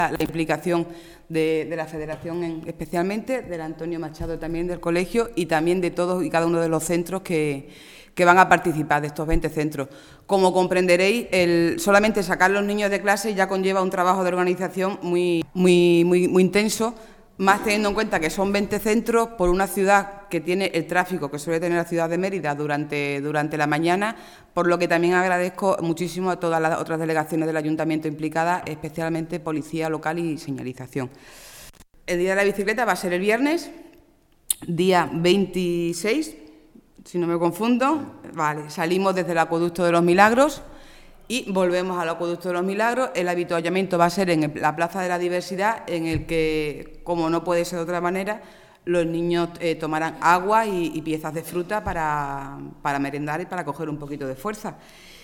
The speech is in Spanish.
la implicación de la Federación, especialmente, del Antonio Machado también del colegio y también de todos y cada uno de los centros que van a participar, de estos 20 centros. Como comprenderéis, solamente sacar los niños de clase ya conlleva un trabajo de organización muy intenso, más teniendo en cuenta que son 20 centros por una ciudad que tiene el tráfico que suele tener la ciudad de Mérida durante la mañana, por lo que también agradezco muchísimo a todas las otras delegaciones del Ayuntamiento implicadas, especialmente Policía Local y Señalización. El día de la bicicleta va a ser el viernes, día 26, si no me confundo. Vale, salimos desde el Acueducto de los Milagros y volvemos al Acueducto de los Milagros. El avituallamiento va a ser en la Plaza de la Diversidad, en el que, como no puede ser de otra manera, los niños tomarán agua y piezas de fruta para merendar y para coger un poquito de fuerza.